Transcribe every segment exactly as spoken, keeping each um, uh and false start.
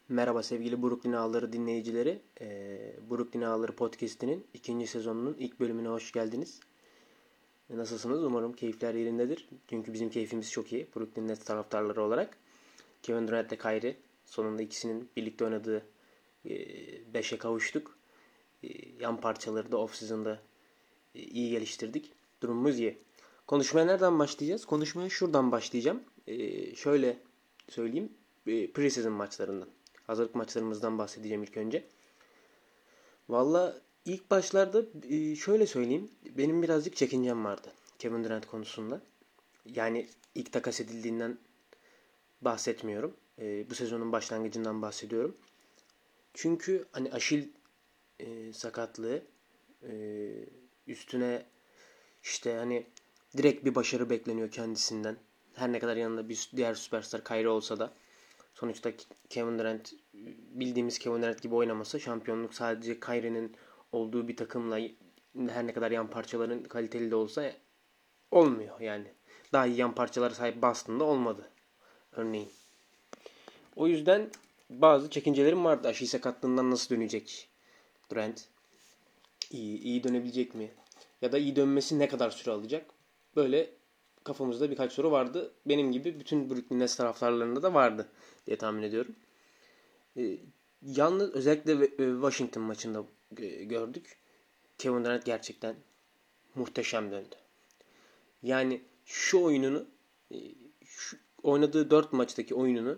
Merhaba sevgili Brooklyn Ağları dinleyicileri. Ee, Brooklyn Ağları Podcast'inin ikinci sezonunun ilk bölümüne hoş geldiniz. Nasılsınız? Umarım keyifler yerindedir. Çünkü bizim keyfimiz çok iyi. Brooklyn Nets taraftarları olarak. Kevin Durant ile Kyrie sonunda ikisinin birlikte oynadığı beşe kavuştuk. E, yan parçaları da off-season'da e, iyi geliştirdik. Durumumuz iyi. Konuşmaya nereden başlayacağız? Konuşmaya şuradan başlayacağım. E, şöyle söyleyeyim. E, Pre-season maçlarından. Hazırlık maçlarımızdan bahsedeceğim ilk önce. Valla ilk başlarda şöyle söyleyeyim. Benim birazcık çekincem vardı Kevin Durant konusunda. Yani ilk takas edildiğinden bahsetmiyorum. Bu sezonun başlangıcından bahsediyorum. Çünkü hani Aşil e, sakatlığı e, üstüne işte hani direkt bir başarı bekleniyor kendisinden. Her ne kadar yanında bir diğer süperstar Kyrie olsa da sonuçta Kevin Durant bildiğimiz Kevin Durant gibi oynamasa şampiyonluk sadece Kyrie'nin olduğu bir takımla her ne kadar yan parçaların kaliteli de olsa olmuyor yani. Daha iyi yan parçalara sahip Boston'da olmadı örneğin. O yüzden bazı çekincelerim vardı. Aşil sakatlığından nasıl dönecek Durant? İyi, iyi dönebilecek mi? Ya da iyi dönmesi ne kadar süre alacak? Böyle kafamızda birkaç soru vardı. Benim gibi bütün Brooklyn Nets taraftarlarında da vardı diye tahmin ediyorum. Ee, yalnız özellikle Washington maçında gördük. Kevin Durant gerçekten muhteşem döndü. Yani şu oyununu şu oynadığı dört maçtaki oyununu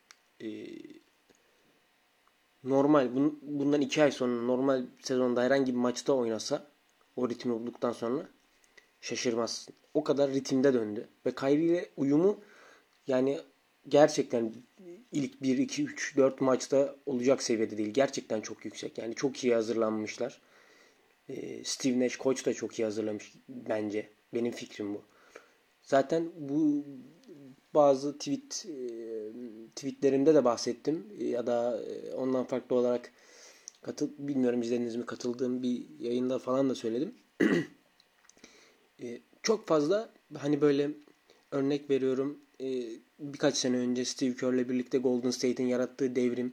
normal bundan iki ay sonra normal sezonda herhangi bir maçta oynasa o ritmi bulduktan sonra şaşırmazsın. O kadar ritimde döndü. Ve Kyrie ile uyumu yani gerçekten ilk bir, iki, üç, dört maçta olacak seviyede değil. Gerçekten çok yüksek. Yani çok iyi hazırlanmışlar. Steve Nash koç da çok iyi hazırlamış bence. Benim fikrim bu. Zaten bu bazı tweet tweetlerimde de bahsettim. Ya da ondan farklı olarak katıl bilmiyorum izlediniz mi katıldığım bir yayında falan da söyledim. Çok fazla hani böyle örnek veriyorum birkaç sene önce Steve Kerr'le birlikte Golden State'in yarattığı devrim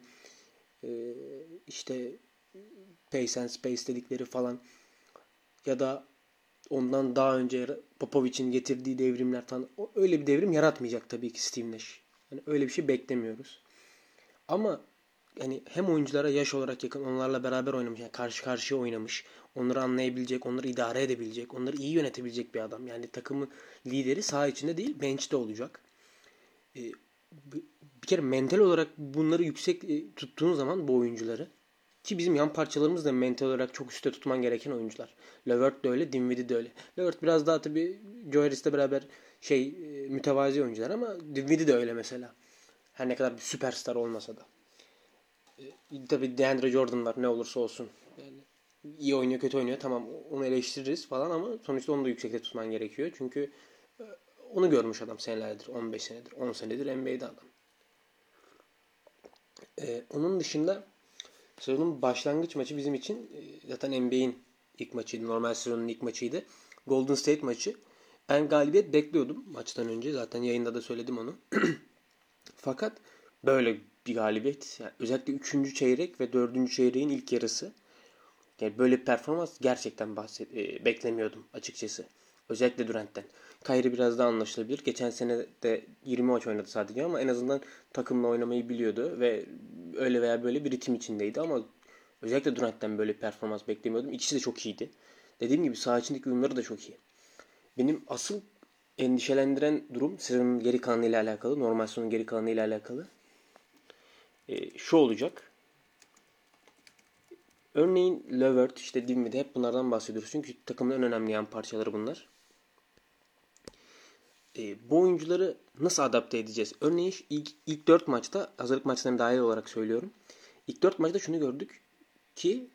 işte Pace and Space dedikleri falan ya da ondan daha önce Popovic'in getirdiği devrimler falan öyle bir devrim yaratmayacak tabii ki Steve Nash. Yani öyle bir şey beklemiyoruz. Ama yani hem oyunculara yaş olarak yakın onlarla beraber oynamış. Yani karşı karşıya oynamış. Onları anlayabilecek, onları idare edebilecek, onları iyi yönetebilecek bir adam. Yani takımın lideri saha içinde değil bench'te olacak. Ee, bir kere mental olarak bunları yüksek tuttuğun zaman bu oyuncuları ki bizim yan parçalarımız da mental olarak çok üstte tutman gereken oyuncular. Levert de öyle, Dinwiddie de öyle. Levert biraz daha tabii Joe Harris'le beraber şey mütevazi oyuncular ama Dinwiddie de öyle mesela. Her ne kadar bir süperstar olmasa da. E, tabii DeAndre Jordan'lar ne olursa olsun. Yani iyi oynuyor, kötü oynuyor. Tamam onu eleştiririz falan ama sonuçta onu da yüksekte tutman gerekiyor. Çünkü onu görmüş adam senelerdir. on beş senedir, on senedir N B A'de adam. Ee, onun dışında sezonun başlangıç maçı bizim için zaten N B A'in ilk maçıydı. Normal sezonun ilk maçıydı. Golden State maçı. Ben galibiyet bekliyordum maçtan önce. Zaten yayında da söyledim onu. Fakat böyle bir galibiyet. Yani özellikle üçüncü çeyrek ve dördüncü çeyreğin ilk yarısı. Yani böyle bir performans gerçekten bahset e, beklemiyordum açıkçası. Özellikle Durant'ten. Kyrie biraz daha anlaşılabilir. Geçen sene de yirmi maç oynadı sadece ama en azından takımla oynamayı biliyordu ve öyle veya böyle bir ritim içindeydi ama özellikle Durant'ten böyle bir performans beklemiyordum. İkisi de çok iyiydi. Dediğim gibi saha içindeki uyumları da çok iyi. Benim asıl endişelendiren durum sezonun geri kalanıyla alakalı, normal sezonun geri kalanıyla alakalı. E, şu olacak. Örneğin Levert, işte Dinwiddie hep bunlardan bahsediyoruz. Çünkü takımın en önemli yan parçaları bunlar. E, bu oyuncuları nasıl adapte edeceğiz? Örneğin ilk, ilk dört maçta, hazırlık maçlarına dahil olarak söylüyorum. İlk dört maçta şunu gördük ki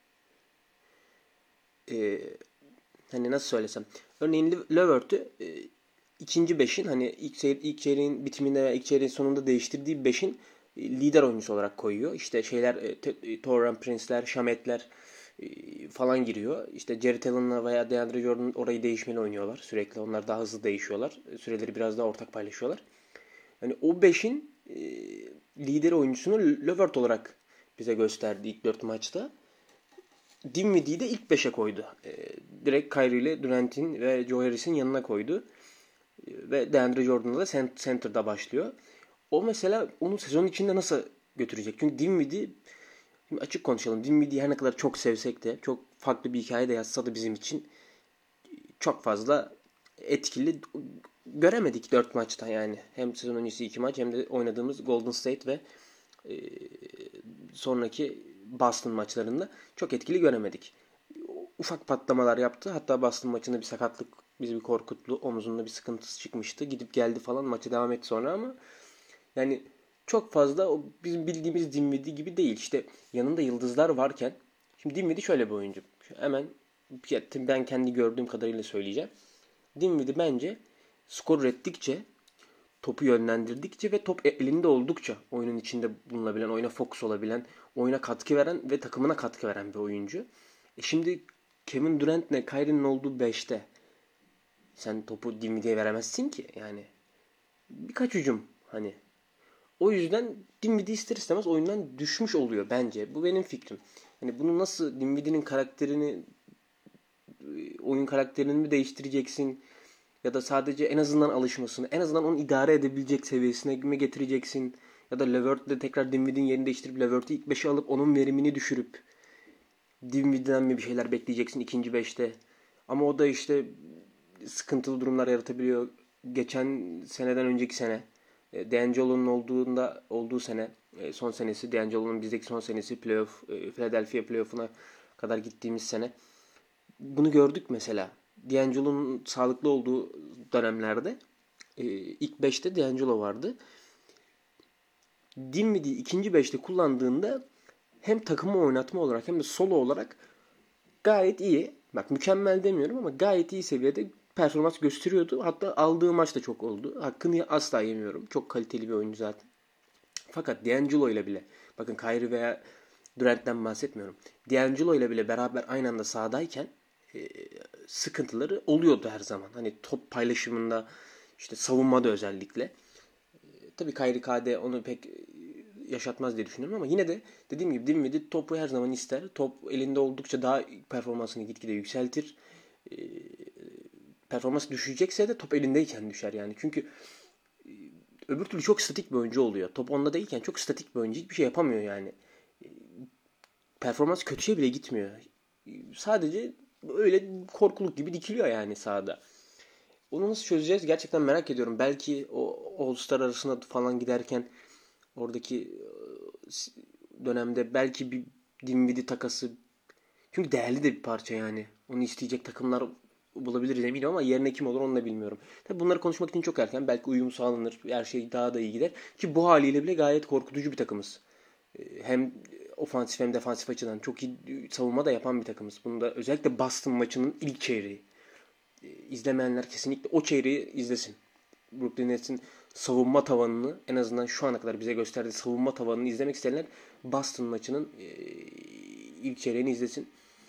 e, hani nasıl söylesem. Örneğin Levert'ü e, ikinci beşin hani ilk, seyir, ilk çeyreğin bitiminde veya ilk çeyreğin sonunda değiştirdiği beşin e, lider oyuncusu olarak koyuyor. İşte şeyler e, Taurean Prince'ler, Shamet'ler e, falan giriyor. İşte Jarrett Allen'la veya DeAndre Jordan orayı değişmeli oynuyorlar sürekli. Onlar daha hızlı değişiyorlar. Süreleri biraz daha ortak paylaşıyorlar. Yani o beşin e, lider oyuncusunu Levert olarak bize gösterdi ilk dört maçta. Dinwiddie'yi de ilk beşe koydu. E, direkt Kyrie ile Durant'in ve Joe Harris'in yanına koydu. E, ve DeAndre Jordan'la da center'da başlıyor. O mesela onu sezon içinde nasıl götürecek? Çünkü Dinwiddie, açık konuşalım, Dinwiddie'yi her ne kadar çok sevsek de, çok farklı bir hikaye de yazsa da bizim için çok fazla etkili göremedik dört maçta yani. Hem sezon öncesi iki maç hem de oynadığımız Golden State ve e, sonraki Boston maçlarında çok etkili göremedik. Ufak patlamalar yaptı. Hatta Boston maçında bir sakatlık bizi bir korkuttu. Omuzunda bir sıkıntısı çıkmıştı. Gidip geldi falan. Maçı devam etti sonra ama yani çok fazla o bizim bildiğimiz Dinwiddie gibi değil. İşte yanında yıldızlar varken, şimdi Dinwiddie şöyle bir oyuncu. Hemen ben kendi gördüğüm kadarıyla söyleyeceğim. Dinwiddie bence skor ürettikçe, topu yönlendirdikçe ve top elinde oldukça oyunun içinde bulunabilen, oyuna fokus olabilen, oyuna katkı veren ve takımına katkı veren bir oyuncu. E şimdi Kevin Durant'le Kyrie'nin olduğu beşte sen topu Dinwiddie'ye veremezsin ki. Yani birkaç hücum hani. O yüzden Dinwiddie ister istemez oyundan düşmüş oluyor bence. Bu benim fikrim. Hani bunu nasıl, Dinwiddie'nin karakterini, oyun karakterini mi değiştireceksin? Ya da sadece en azından alışmasını, en azından onu idare edebilecek seviyesine mi getireceksin? Ya da Levert'le tekrar Dinwiddie'nin yerini değiştirip Levert'i ilk beşe alıp onun verimini düşürüp Dinwiddie'den mi bir şeyler bekleyeceksin ikinci beşte? Ama o da işte sıkıntılı durumlar yaratabiliyor. Geçen seneden önceki sene, D'Angelo'nun olduğunda olduğu sene, son senesi, D'Angelo'nun bizdeki son senesi, playoff, Philadelphia playoff'una kadar gittiğimiz sene. Bunu gördük mesela. D'Angelo'nun sağlıklı olduğu dönemlerde ilk beşte D'Angelo vardı. Dinwiddie'yi ikinci beşte kullandığında hem takımı oynatma olarak hem de solo olarak gayet iyi. Bak mükemmel demiyorum ama gayet iyi seviyede performans gösteriyordu. Hatta aldığı maç da çok oldu. Hakkını asla yemiyorum. Çok kaliteli bir oyuncu zaten. Fakat D'Angelo ile bile, bakın Kyrie veya Durant'ten bahsetmiyorum. D'Angelo ile bile beraber aynı anda sahadayken e, sıkıntıları oluyordu her zaman. Hani top paylaşımında, işte savunmada özellikle. E, tabii Kyrie K D onu pek yaşatmaz diye düşünüyorum ama yine de dediğim gibi Dinwiddie topu her zaman ister. Top elinde oldukça daha performansını gitgide yükseltir. E, performans düşecekse de top elindeyken düşer yani. Çünkü e, öbür türlü çok statik bir oyuncu oluyor. Top onda değilken çok statik bir oyuncu, hiçbir şey yapamıyor yani. E, performans kötüye bile gitmiyor. E, sadece öyle korkuluk gibi dikiliyor yani sahada. Onu nasıl çözeceğiz gerçekten merak ediyorum. Belki o All-Star arasına falan giderken oradaki dönemde belki bir Dinwiddie takası, çünkü değerli de bir parça yani. Onu isteyecek takımlar bulabiliriz eminim ama yerine kim olur onu da bilmiyorum. Tabii bunları konuşmak için çok erken. Belki uyum sağlanır. Her şey daha da iyi gider. Ki bu haliyle bile gayet korkutucu bir takımız. Hem ofansif hem defansif açıdan çok iyi savunma da yapan bir takımız. Bunu da özellikle Boston maçının ilk çeyreği. İzlemeyenler kesinlikle o çeyreği izlesin. Brooklyn Nets'in savunma tavanını, en azından şu ana kadar bize gösterdiği savunma tavanını izlemek isteyenler Boston maçının ilk çeyreğini izlesin.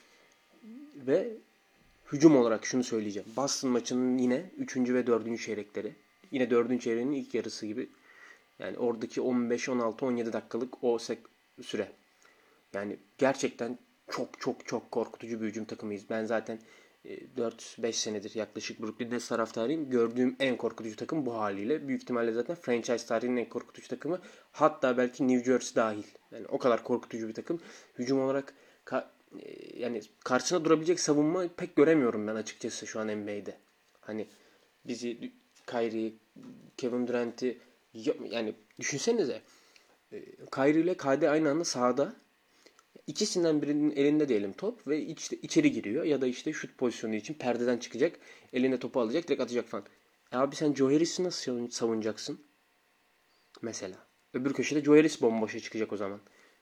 Ve hücum olarak şunu söyleyeceğim. Boston maçının yine üçüncü ve dördüncü çeyrekleri. Yine dördüncü çeyreğinin ilk yarısı gibi. Yani oradaki on beş, on altı, on yedi dakikalık o süre. Yani gerçekten çok çok çok korkutucu bir hücum takımıyız. Ben zaten dört beş senedir yaklaşık Brooklyn Nets taraftarıyım. Gördüğüm en korkutucu takım bu haliyle. Büyük ihtimalle zaten franchise tarihinin en korkutucu takımı. Hatta belki New Jersey dahil. Yani o kadar korkutucu bir takım. Hücum olarak ka- yani karşısına durabilecek savunma pek göremiyorum ben açıkçası şu an N B A'de. Hani bizi Kyrie, Kevin Durant'i, yani düşünsenize, Kyrie ile K D aynı anda sahada. İkisinden birinin elinde diyelim top ve işte içeri giriyor ya da işte şut pozisyonu için perdeden çıkacak, eline topu alacak, direkt atacak falan. E abi sen Joe Harris'i nasıl savunacaksın? Mesela. Öbür köşede Joe Harris bomboşa çıkacak o zaman.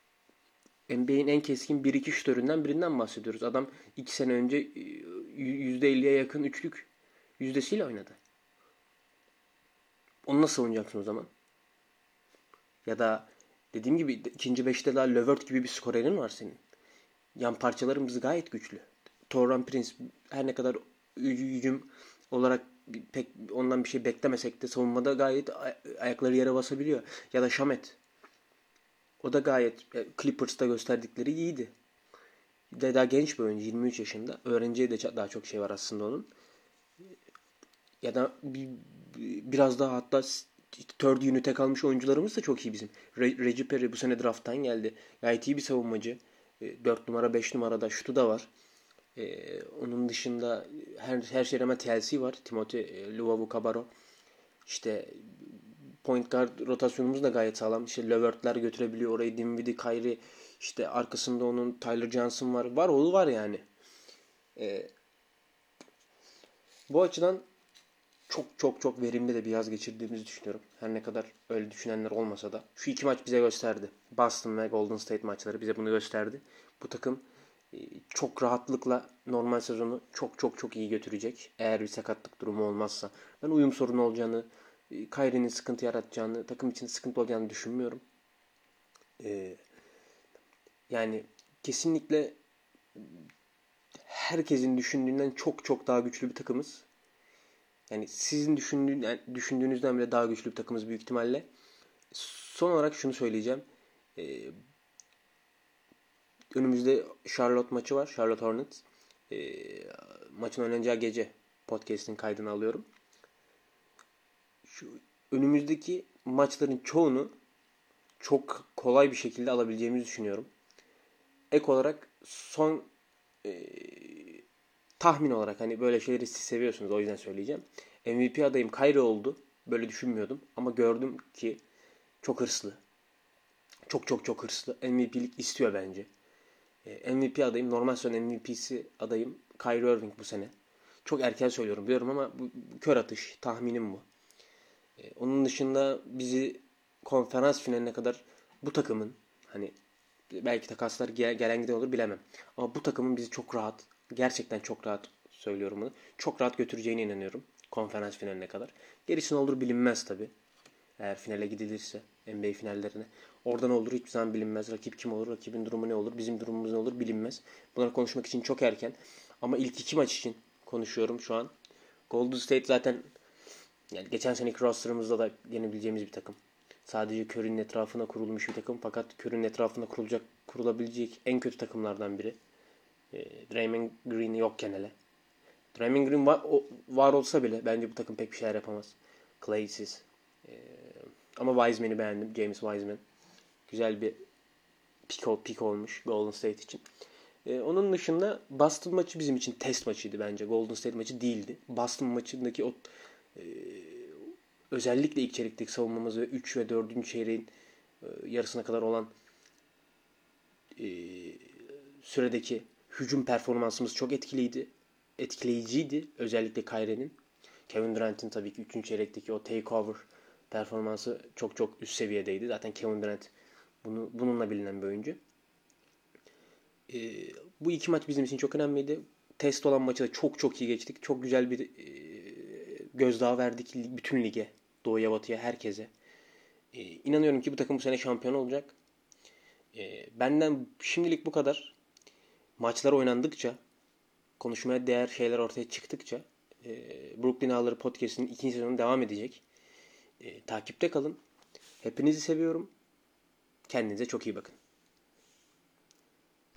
N B A'in en keskin bir iki şutöründen birinden bahsediyoruz. Adam iki sene önce yüzde elliye yakın üçlük yüzdesiyle oynadı. Onu nasıl savunacaksın o zaman? Ya da dediğim gibi ikinci beşte daha Levert gibi bir skorerin var senin. Yan parçalarımız gayet güçlü. Taurean Prince her ne kadar hücum olarak pek ondan bir şey beklemesek de savunmada gayet ayakları yere basabiliyor. Ya da Shamet. O da gayet e, Clippers'ta gösterdikleri iyiydi. De daha genç bir oyuncu, yirmi üç yaşında. Öğrenciye de daha çok şey var aslında onun. Ya da bir, biraz daha hatta third unit'e kalmış oyuncularımız da çok iyi bizim. Re- Reggie Perry bu sene draft'tan geldi. Gayet iyi bir savunmacı. E, dört numara beş numarada şutu da var. E, onun dışında her, her şeye rağmen T L C var. Timothy e, Luwawu-Cabarrot. İşte point guard rotasyonumuz da gayet sağlam. İşte Levert'ler götürebiliyor orayı. Dinwiddie, Kyrie. İşte arkasında onun Tyler Johnson var. Var oğlu var yani. E, bu açıdan çok çok çok verimli de bir yaz geçirdiğimizi düşünüyorum. Her ne kadar öyle düşünenler olmasa da. Şu iki maç bize gösterdi. Boston ve Golden State maçları bize bunu gösterdi. Bu takım çok rahatlıkla normal sezonu çok çok çok iyi götürecek. Eğer bir sakatlık durumu olmazsa. Ben uyum sorunu olacağını, Kyrie'nin sıkıntı yaratacağını, takım için sıkıntı olacağını düşünmüyorum. Ee, yani kesinlikle herkesin düşündüğünden çok çok daha güçlü bir takımız. Yani sizin düşündüğün, yani düşündüğünüzden bile daha güçlü bir takımız büyük ihtimalle. Son olarak şunu söyleyeceğim. Ee, önümüzde Charlotte maçı var. Charlotte Hornets. Ee, maçın oynanacağı gece podcast'in kaydını alıyorum. Şu önümüzdeki maçların çoğunu çok kolay bir şekilde alabileceğimizi düşünüyorum. Ek olarak son e, tahmin olarak hani böyle şeyleri siz seviyorsunuz o yüzden söyleyeceğim. M V P adayım Kyrie oldu. Böyle düşünmüyordum ama gördüm ki çok hırslı. Çok çok çok hırslı. M V P'lik istiyor bence. E, M V P adayım. Normal sezon M V P'si adayım Kyrie Irving bu sene. Çok erken söylüyorum biliyorum ama bu, bu kör atış. Tahminim bu. E, onun dışında bizi konferans finaline kadar bu takımın hani belki takaslar gel- gelen giden olur bilemem. Ama bu takımın bizi çok rahat, gerçekten çok rahat söylüyorum bunu. Çok rahat götüreceğine inanıyorum konferans finaline kadar. Gerisi ne olur bilinmez tabi. Eğer finale gidilirse N B A finallerine. Orada ne olur hiçbir zaman bilinmez. Rakip kim olur, rakibin durumu ne olur, bizim durumumuz ne olur bilinmez. Bunları konuşmak için çok erken. Ama ilk iki maç için konuşuyorum şu an. Golden State zaten yani geçen seneki rosterımızda da yenebileceğimiz bir takım. Sadece Curry'nin etrafına kurulmuş bir takım. Fakat Curry'nin etrafına kurulacak, kurulabilecek en kötü takımlardan biri. E, Draymond Green yokken hele. Draymond Green var, o, var olsa bile bence bu takım pek bir şeyler yapamaz. Clay'siz. E, ama Wiseman'i beğendim. James Wiseman. Güzel bir pick, pick olmuş Golden State için. E, onun dışında Boston maçı bizim için test maçıydı bence. Golden State maçı değildi. Boston maçındaki o e, özellikle ilk çeyrekteki savunmamız ve üç ve dördüncü çeyreğin e, yarısına kadar olan e, süredeki hücum performansımız çok etkiliydi. Etkileyiciydi. Özellikle Kyrie'nin. Kevin Durant'in tabii ki üçüncü çeyrekteki o takeover performansı çok çok üst seviyedeydi. Zaten Kevin Durant bunu, bununla bilinen bir oyuncu. E, bu iki maç bizim için çok önemliydi. Test olan maçı da çok çok iyi geçtik. Çok güzel bir e, gözdağı verdik bütün lige. Doğuya batıya herkese. E, inanıyorum ki bu takım bu sene şampiyon olacak. E, benden şimdilik bu kadar. Maçlar oynandıkça, konuşmaya değer şeyler ortaya çıktıkça e, Brooklyn Ağları Podcast'inin ikinci sezonu devam edecek. E, takipte kalın. Hepinizi seviyorum. Kendinize çok iyi bakın.